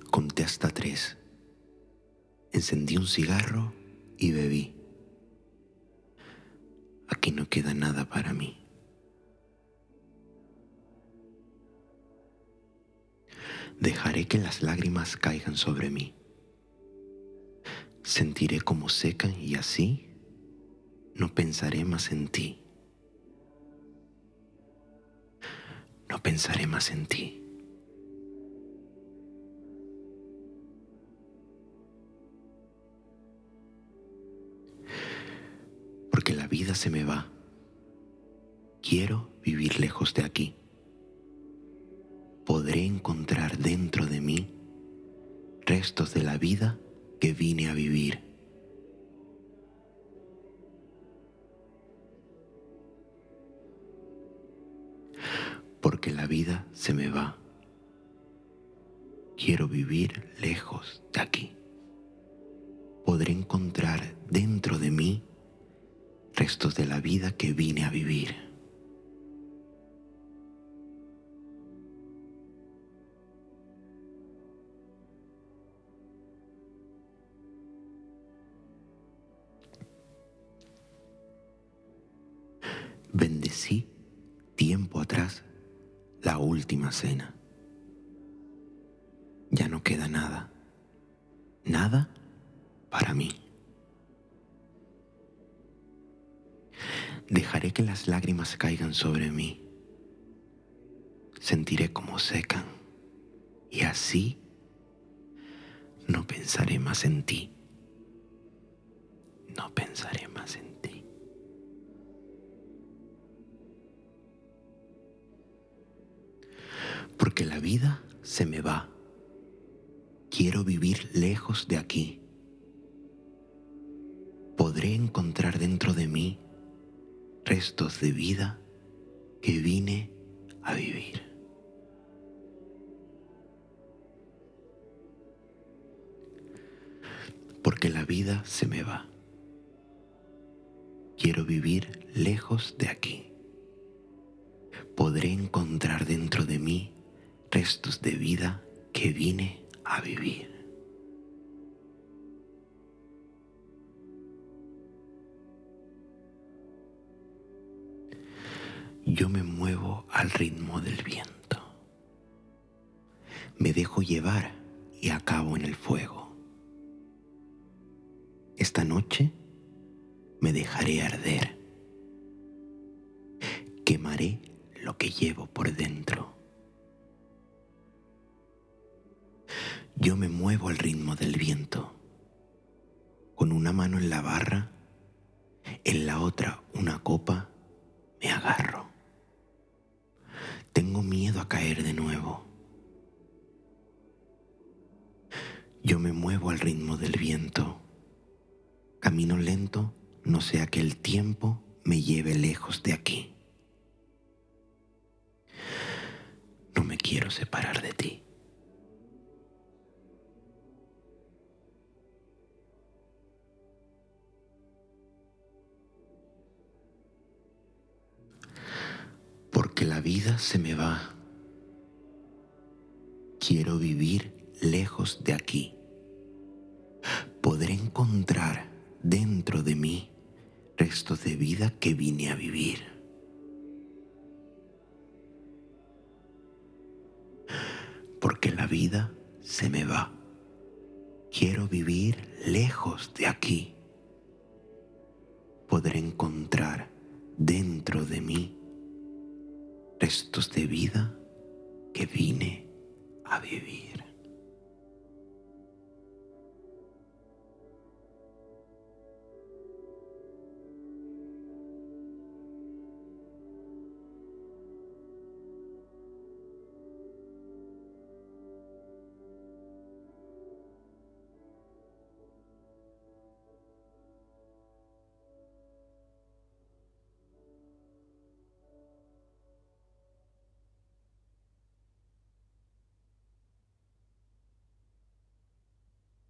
Conté hasta 3. Encendí un cigarro y bebí. Aquí no queda nada para mí. Dejaré que las lágrimas caigan sobre mí. Sentiré cómo secan y así no pensaré más en ti. No pensaré más en ti. Porque la vida se me va. Quiero vivir lejos de aquí. Podré encontrar dentro de mí restos de la vida que vine a vivir. Porque la vida se me va. Quiero vivir lejos de aquí. Podré encontrar dentro de mí restos de la vida que vine a vivir. Bendecí tiempo atrás la última cena. Ya no queda nada, nada para mí. Dejaré que las lágrimas caigan sobre mí. Sentiré cómo secan y así no pensaré más en ti. No pensaré más en ti. Porque la vida se me va. Quiero vivir lejos de aquí. Podré encontrar dentro de mí restos de vida que vine a vivir. Porque la vida se me va. Quiero vivir lejos de aquí. Podré encontrar dentro de mí restos de vida que vine a vivir. Yo me muevo al ritmo del viento. Me dejo llevar y acabo en el fuego. Esta noche me dejaré arder. Quemaré lo que llevo por dentro. Yo me muevo al ritmo del viento. Con una mano en la barra, en la otra una copa, me agarro. Tengo miedo a caer de nuevo. Yo me muevo al ritmo del viento. Camino lento, no sea que el tiempo me lleve lejos de aquí. No me quiero separar de ti. Porque la vida se me va. Quiero vivir lejos de aquí. Podré encontrar dentro de mí restos de vida que vine a vivir. Porque la vida se me va. Quiero vivir lejos de aquí. Podré encontrar dentro de mí restos de vida que vine a vivir.